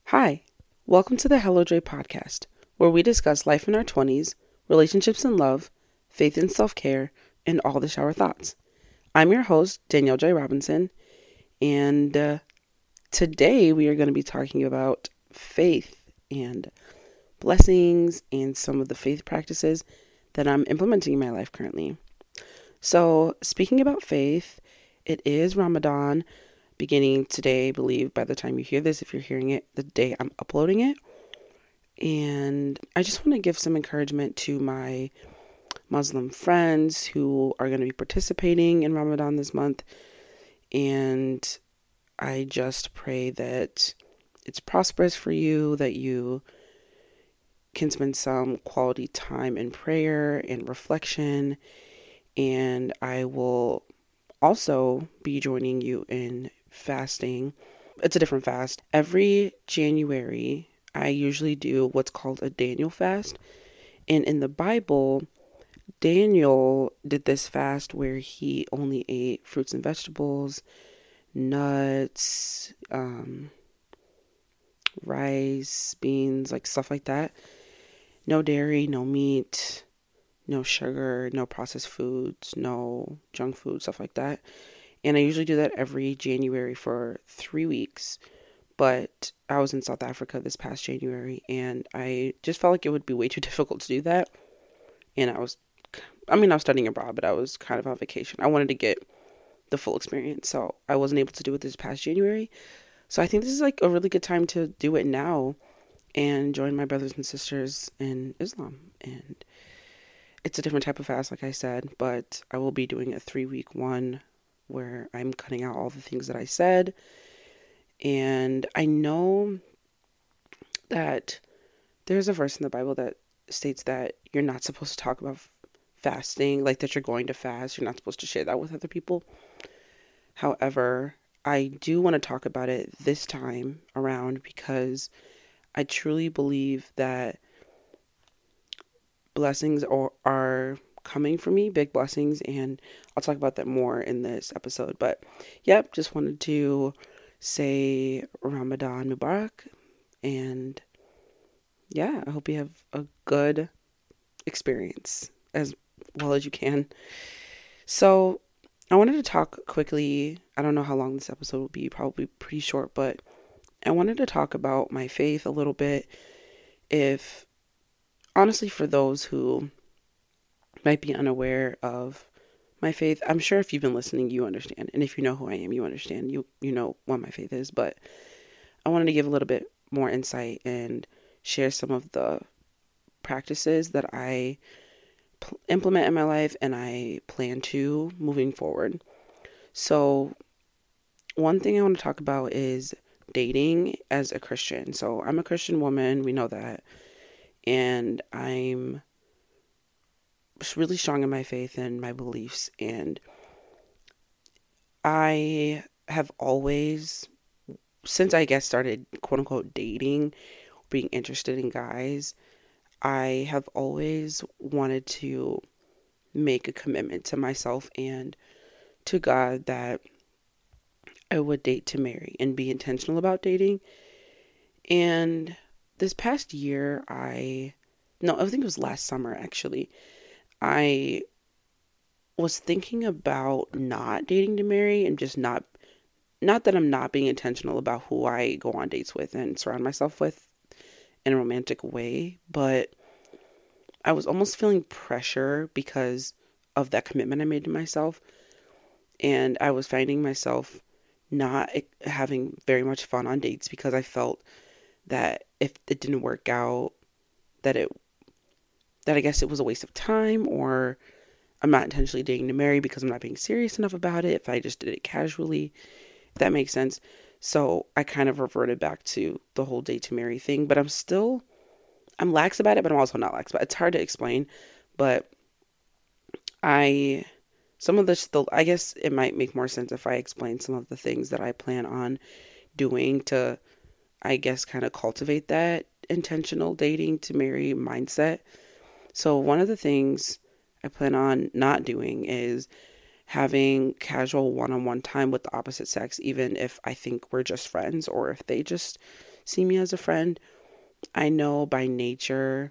Hi, welcome to the Hello Joy podcast, where we discuss life in our 20s, relationships and love, faith and self-care, and all the shower thoughts. I'm your host, Danielle J. Robinson, and today we are going to be talking about faith and blessings and some of the faith practices that I'm implementing in my life currently. So, speaking about faith, it is Ramadan beginning today, I believe, by the time you hear this, if you're hearing it the day I'm uploading it. And I just want to give some encouragement to my Muslim friends who are going to be participating in Ramadan this month. And I just pray that it's prosperous for you, that you can spend some quality time in prayer and reflection. And I will also be joining you in fasting. It's a different fast. Every January, I usually do what's called a Daniel fast. And in the Bible, Daniel did this fast where he only ate fruits and vegetables, nuts, rice, beans, like stuff like that. No dairy, no meat, no sugar, no processed foods, no junk food, stuff like that. And I usually do that every January for 3 weeks. But I was in South Africa this past January and I just felt like it would be way too difficult to do that. And I was studying abroad, but I was kind of on vacation. I wanted to get the full experience. So I wasn't able to do it this past January. So I think this is like a really good time to do it now and join my brothers and sisters in Islam. And it's a different type of fast, like I said, but I will be doing a 3-week one where I'm cutting out all the things that I said. And I know that there's a verse in the Bible that states that you're not supposed to talk about fasting, like that you're going to fast. You're not supposed to share that with other people. However, I do want to talk about it this time around because I truly believe that blessings are coming for me, big blessings, and I'll talk about that more in this episode. But yep, just wanted to say Ramadan Mubarak, and yeah, I hope you have a good experience as well as you can. So I wanted to talk quickly. I don't know how long this episode will be, probably pretty short, but I wanted to talk about my faith a little bit. If honestly, for those who might be unaware of my faith, I'm sure if you've been listening, you understand. And if you know who I am, you understand. You know what my faith is. But I wanted to give a little bit more insight and share some of the practices that I implement in my life and I plan to moving forward. So one thing I want to talk about is dating as a Christian. So I'm a Christian woman, we know that. And I'm really strong in my faith and my beliefs. And I have always, since I guess started quote unquote dating, being interested in guys, I have always wanted to make a commitment to myself and to God that I would date to marry and be intentional about dating. And this past year, I think it was last summer actually, I was thinking about not dating to marry and just not that I'm not being intentional about who I go on dates with and surround myself with in a romantic way, but I was almost feeling pressure because of that commitment I made to myself. And I was finding myself not having very much fun on dates because I felt that if it didn't work out, that I guess it was a waste of time, or I'm not intentionally dating to marry because I'm not being serious enough about it if I just did it casually, if that makes sense. So I kind of reverted back to the whole date to marry thing, but I'm lax about it, but I'm also not lax about it. It's hard to explain, but I guess it might make more sense if I explain some of the things that I plan on doing to, I guess, kind of cultivate that intentional dating to marry mindset. So one of the things I plan on not doing is having casual one-on-one time with the opposite sex, even if I think we're just friends or if they just see me as a friend. I know by nature,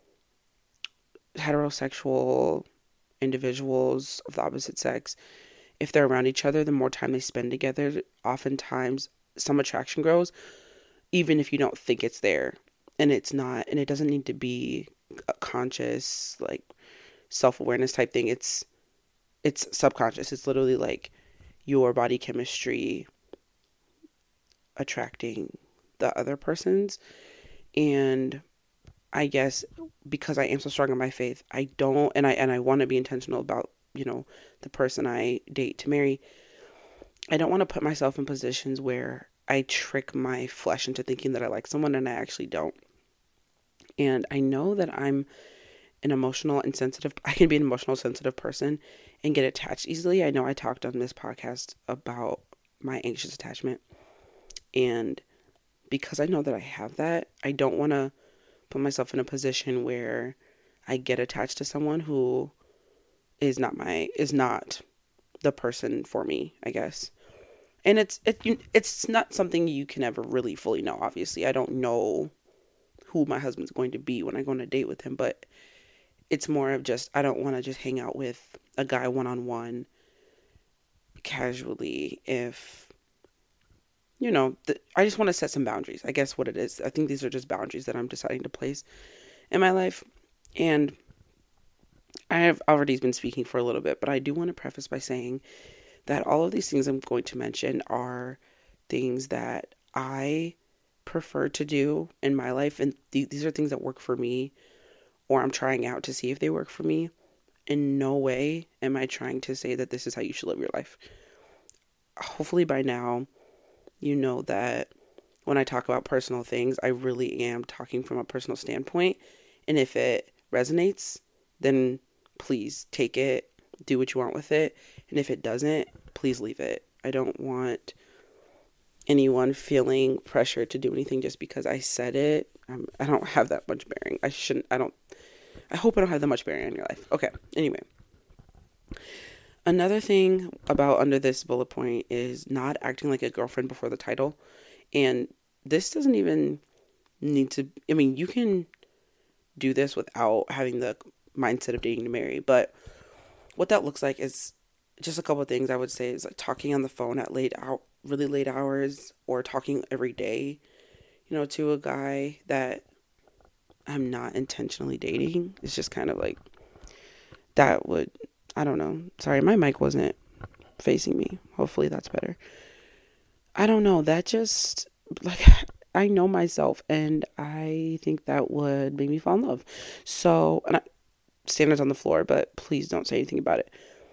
heterosexual individuals of the opposite sex, if they're around each other, the more time they spend together, oftentimes some attraction grows, even if you don't think it's there. And it's not, and it doesn't need to be a conscious, like, self-awareness type thing. It's subconscious. It's literally like your body chemistry attracting the other person's. And I guess because I am so strong in my faith, I don't, and I want to be intentional about, the person I date to marry. I don't want to put myself in positions where I trick my flesh into thinking that I like someone and I actually don't. And I know that I can be an emotional sensitive person and get attached easily. I know I talked on this podcast about my anxious attachment. And because I know that I have that, I don't want to put myself in a position where I get attached to someone who is not the person for me, I guess. And it's not something you can ever really fully know. Obviously, I don't know who my husband's going to be when I go on a date with him, but it's more of just I don't want to just hang out with a guy one on one casually if I just want to set some boundaries. I guess what it is. I think these are just boundaries that I'm deciding to place in my life. And I have already been speaking for a little bit, but I do want to preface by saying that all of these things I'm going to mention are things that I prefer to do in my life. And these are things that work for me, or I'm trying out to see if they work for me. In no way am I trying to say that this is how you should live your life. Hopefully by now, you know that when I talk about personal things, I really am talking from a personal standpoint. And if it resonates, then please take it, do what you want with it. And if it doesn't, please leave it. I don't want anyone feeling pressure to do anything just because I said it. I don't have that much bearing. I hope I don't have that much bearing on your life. Okay, anyway. Another thing about under this bullet point is not acting like a girlfriend before the title. And this doesn't even need to, you can do this without having the mindset of dating to marry. But what that looks like is just a couple of things I would say is like talking on the phone at really late hours, or talking every day, to a guy that I'm not intentionally dating. It's just kind of like that would, I don't know. Sorry, my mic wasn't facing me. Hopefully that's better. I don't know. That just, like, I know myself, and I think that would make me fall in love. So, standards on the floor, but please don't say anything about it.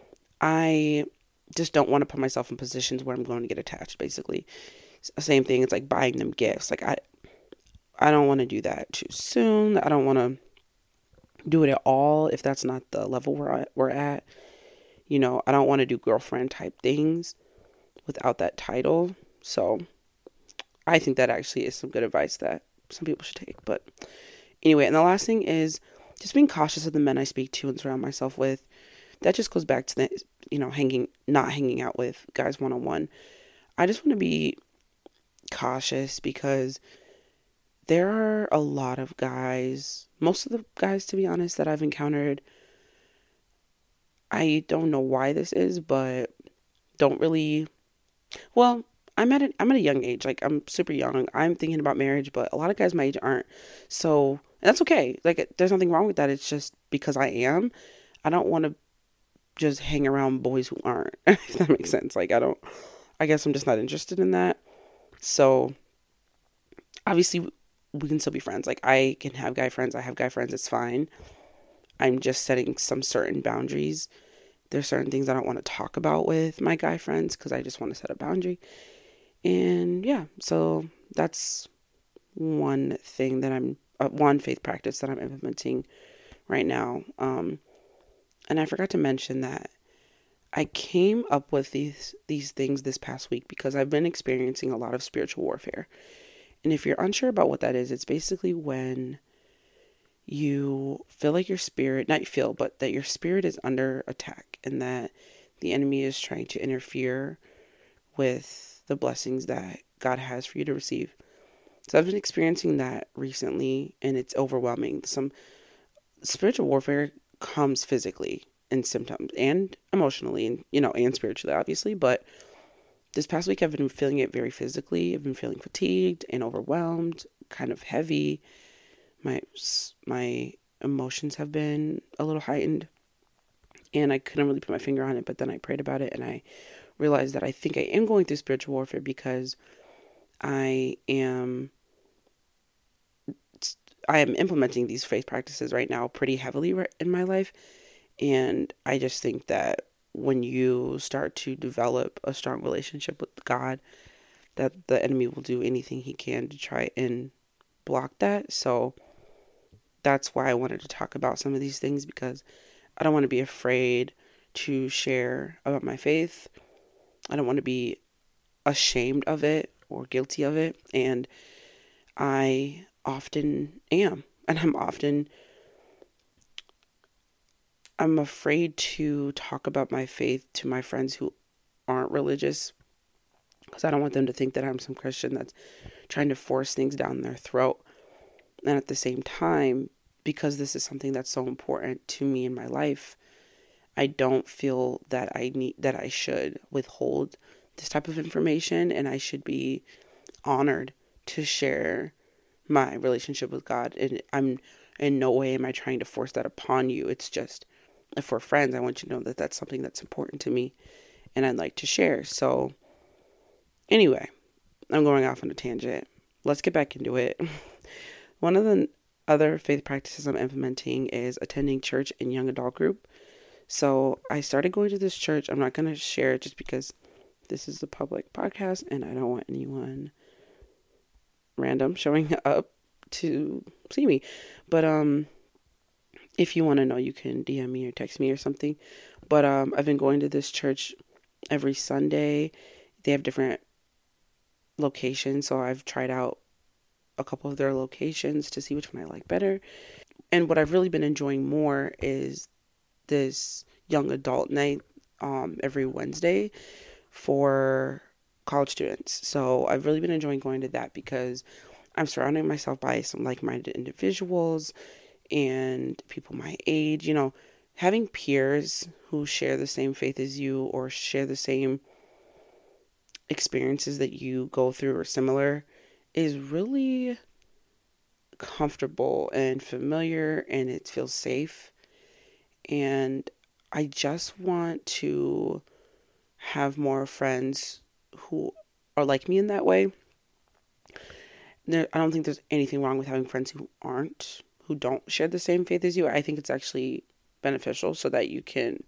I just don't want to put myself in positions where I'm going to get attached, basically. Same thing. It's like buying them gifts. Like, I don't want to do that too soon. I don't want to do it at all if that's not the level we're at. I don't want to do girlfriend type things without that title. So I think that actually is some good advice that some people should take. But anyway, and the last thing is just being cautious of the men I speak to and surround myself with. That just goes back to the, not hanging out with guys one-on-one. I just want to be cautious because there are a lot of guys, most of the guys, to be honest, that I've encountered. I don't know why this is, but don't really, well, I'm at a young age. Like, I'm super young. I'm thinking about marriage, but a lot of guys my age aren't. So, and that's okay. Like, there's nothing wrong with that. It's just because I don't want to just hang around boys who aren't, if that makes sense. Like, I guess I'm just not interested in that. So, obviously, we can still be friends. Like, I can have guy friends. I have guy friends. It's fine. I'm just setting some certain boundaries. There's certain things I don't want to talk about with my guy friends because I just want to set a boundary. And yeah, so that's one thing that one faith practice that I'm implementing right now. And I forgot to mention that I came up with these things this past week because I've been experiencing a lot of spiritual warfare. And if you're unsure about what that is, it's basically when you feel like that your spirit is under attack and that the enemy is trying to interfere with the blessings that God has for you to receive. So I've been experiencing that recently, and it's overwhelming. Some spiritual warfare comes physically in symptoms and emotionally, and and spiritually, obviously. But this past week, I've been feeling it very physically. I've been feeling fatigued and overwhelmed, kind of heavy. My emotions have been a little heightened, and I couldn't really put my finger on it. But then I prayed about it, and I realized that I think I am going through spiritual warfare because I am I am implementing these faith practices right now pretty heavily in my life. And I just think that when you start to develop a strong relationship with God, that the enemy will do anything he can to try and block that. So that's why I wanted to talk about some of these things, because I don't want to be afraid to share about my faith. I don't want to be ashamed of it or guilty of it. And I often am. And I'm afraid to talk about my faith to my friends who aren't religious, because I don't want them to think that I'm some Christian that's trying to force things down their throat. And at the same time, because this is something that's so important to me in my life, I don't feel that I should withhold this type of information, and I should be honored to share my relationship with God. And I'm in no way am I trying to force that upon you. It's just, if we're friends, I want you to know that that's something that's important to me and I'd like to share. So anyway, I'm going off on a tangent. Let's get back into it. One of the other faith practices I'm implementing is attending church and young adult group. So I started going to this church. I'm not going to share it just because this is a public podcast and I don't want anyone random showing up to see me. But if you want to know, you can DM me or text me or something. But I've been going to this church every Sunday. They have different locations, so I've tried out a couple of their locations to see which one I like better. And what I've really been enjoying more is this young adult night every Wednesday for college students. So I've really been enjoying going to that because I'm surrounding myself by some like-minded individuals and people my age. Having peers who share the same faith as you or share the same experiences that you go through or similar is really comfortable and familiar, and it feels safe. And I just want to have more friends who are like me in that way. I don't think there's anything wrong with having friends who don't share the same faith as you. I think it's actually beneficial so that you can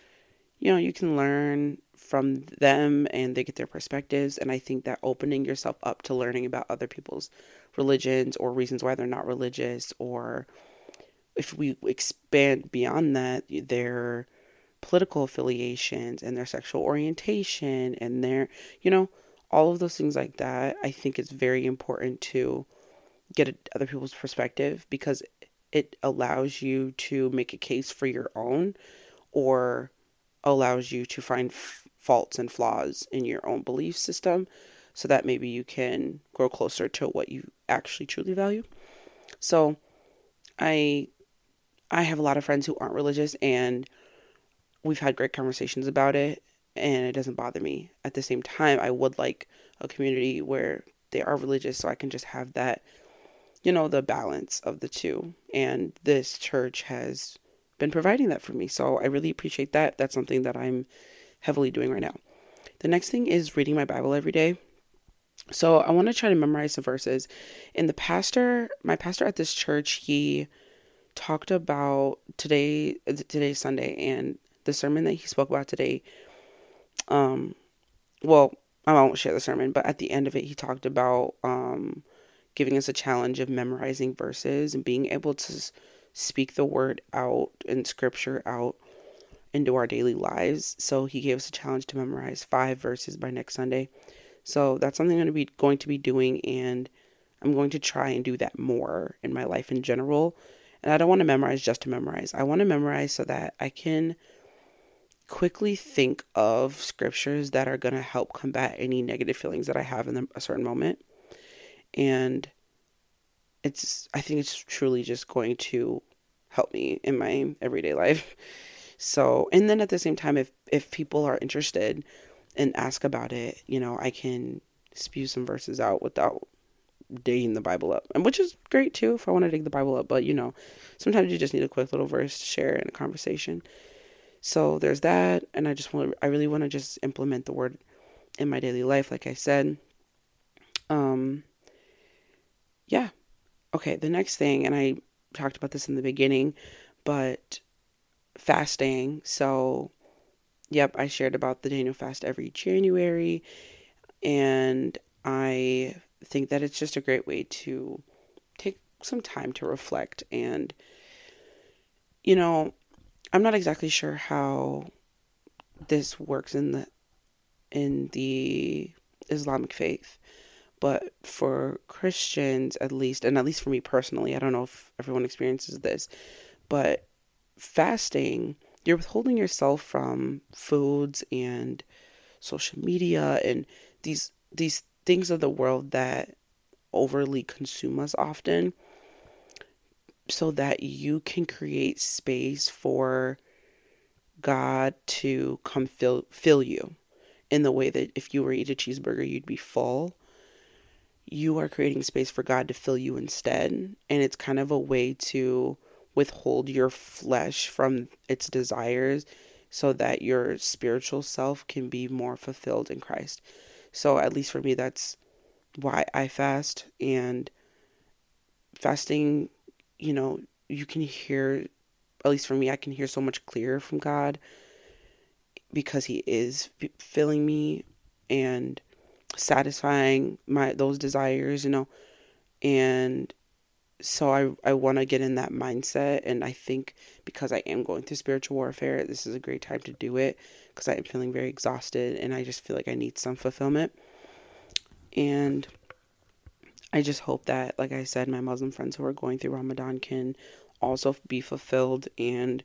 learn from them and they get their perspectives. And I think that opening yourself up to learning about other people's religions or reasons why they're not religious, or if we expand beyond that, their political affiliations and their sexual orientation and all of those things like that, I think it's very important to get other people's perspective, because it allows you to make a case for your own, or allows you to find faults and flaws in your own belief system, so that maybe you can grow closer to what you actually truly value. So I have a lot of friends who aren't religious, and we've had great conversations about it, and it doesn't bother me. At the same time, I would like a community where they are religious, so I can just have that, the balance of the two. And this church has been providing that for me, so I really appreciate that. That's something that I'm heavily doing right now. The next thing is reading my Bible every day. So I want to try to memorize the verses. And my pastor at this church, he talked about today's Sunday, and the sermon that he spoke about today. Well, I won't share the sermon, but at the end of it, he talked about giving us a challenge of memorizing verses and being able to speak the word out and scripture out into our daily lives. So he gave us a challenge to memorize 5 verses by next Sunday. So that's something I'm going to be doing, and I'm going to try and do that more in my life in general. And I don't want to memorize just to memorize. I want to memorize so that I can quickly think of scriptures that are going to help combat any negative feelings that I have in a certain moment. And I think it's truly just going to help me in my everyday life. So, and then at the same time, if people are interested and ask about it, I can spew some verses out without digging the Bible up, and which is great too if I want to dig the Bible up. But sometimes you just need a quick little verse to share in a conversation. So there's that, and I really want to just implement the word in my daily life, like I said. Yeah. Okay, the next thing, and I talked about this in the beginning, but fasting. So, yep, I shared about the Daniel fast every January, and I think that it's just a great way to take some time to reflect. And, I'm not exactly sure how this works in the Islamic faith, but for Christians at least, and at least for me personally, I don't know if everyone experiences this, but fasting, you're withholding yourself from foods and social media and these things of the world that overly consume us often, so that you can create space for God to come fill you in the way that if you were to eat a cheeseburger, you'd be full. You are creating space for God to fill you instead. And it's kind of a way to withhold your flesh from its desires so that your spiritual self can be more fulfilled in Christ. So, at least for me, that's why I fast. And fasting, you can hear, at least for me, I can hear so much clearer from God because He is filling me and satisfying those desires, and so I want to get in that mindset. And I think because I am going through spiritual warfare, this is a great time to do it because I am feeling very exhausted and I just feel like I need some fulfillment. And I just hope that, like I said, my Muslim friends who are going through Ramadan can also be fulfilled, and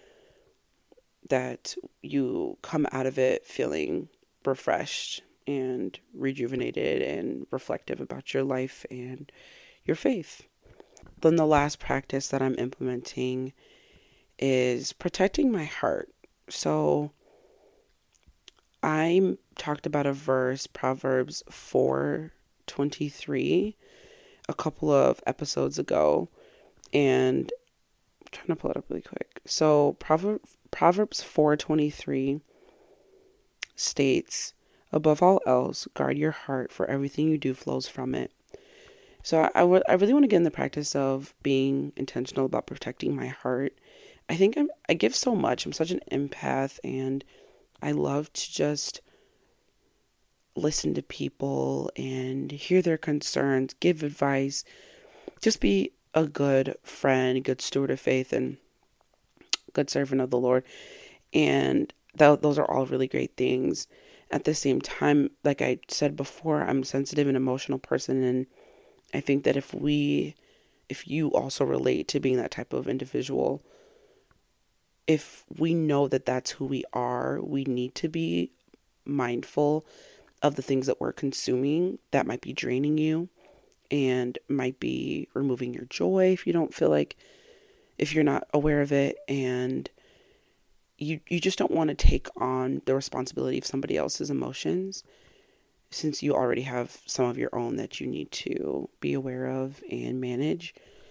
that you come out of it feeling refreshed and rejuvenated and reflective about your life and your faith. Then the last practice that I'm implementing is protecting my heart. So I talked about a verse, Proverbs 4:23, a couple of episodes ago, and I'm trying to pull it up really quick. So Proverbs 4:23 states, "Above all else, guard your heart, for everything you do flows from it." So I really want to get in the practice of being intentional about protecting my heart. I think I give so much. I'm such an empath, and I love to just listen to people and hear their concerns, give advice, just be a good friend, good steward of faith, and good servant of the Lord. And those are all really great things. At the same time, like I said before, I'm a sensitive and emotional person, and I think that if you also relate to being that type of individual, if we know that that's who we are, we need to be mindful of the things that we're consuming that might be draining you and might be removing your joy if you're not aware of it, and you just don't want to take on the responsibility of somebody else's emotions, since you already have some of your own that you need to be aware of and manage.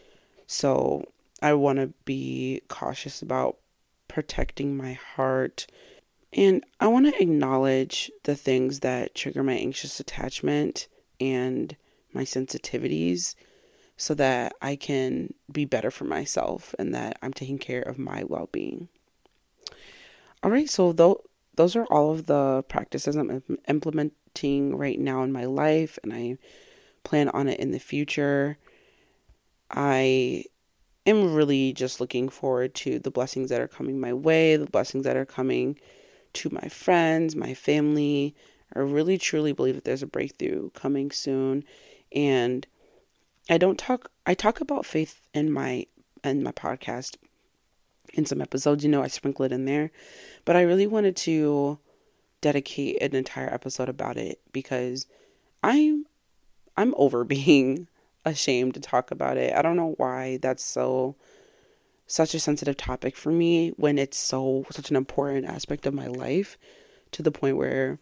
So I want to be cautious about protecting my heart. And I want to acknowledge the things that trigger my anxious attachment and my sensitivities so that I can be better for myself and that I'm taking care of my well-being. All right, so those are all of the practices I'm implementing right now in my life, and I plan on it in the future. I am really just looking forward to the blessings that are coming my way, the blessings that are coming to my friends, my family. I really truly believe that there's a breakthrough coming soon. And I talk about faith in my podcast in some episodes, I sprinkle it in there, but I really wanted to dedicate an entire episode about it because I'm I'm over being ashamed to talk about it. I don't know why that's such a sensitive topic for me when it's such an important aspect of my life, to the point where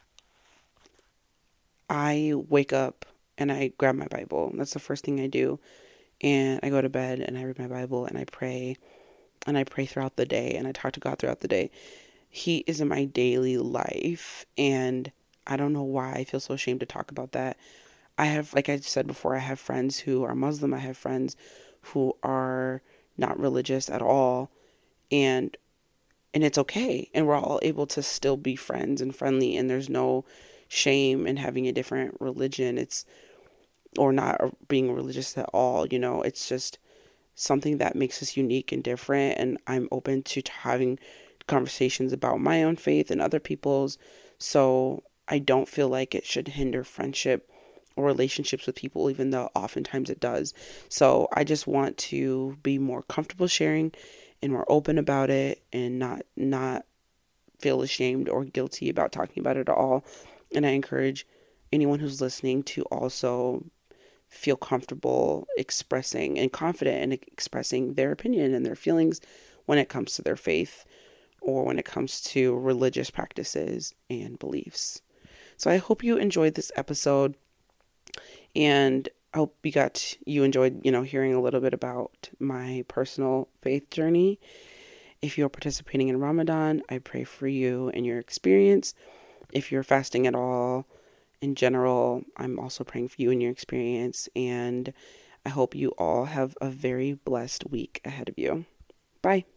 I wake up and I grab my Bible. That's the first thing I do. And I go to bed and I read my Bible and I pray, and I pray throughout the day, and I talk to God throughout the day. He is in my daily life, and I don't know why I feel so ashamed to talk about that. I have, like I said before, I have friends who are Muslim. I have friends who are not religious at all, and it's okay. And we're all able to still be friends and friendly, and there's no shame in having a different religion. It's or not being religious at all, It's just something that makes us unique and different, and I'm open to having conversations about my own faith and other people's. So I don't feel like it should hinder friendship or relationships with people, even though oftentimes it does. So I just want to be more comfortable sharing and more open about it, and not feel ashamed or guilty about talking about it at all. And I encourage anyone who's listening to also feel comfortable expressing and confident in expressing their opinion and their feelings when it comes to their faith or when it comes to religious practices and beliefs. So I hope you enjoyed this episode, and I hope you enjoyed, hearing a little bit about my personal faith journey. If you're participating in Ramadan, I pray for you and your experience. If you're fasting at all, in general, I'm also praying for you and your experience, and I hope you all have a very blessed week ahead of you. Bye.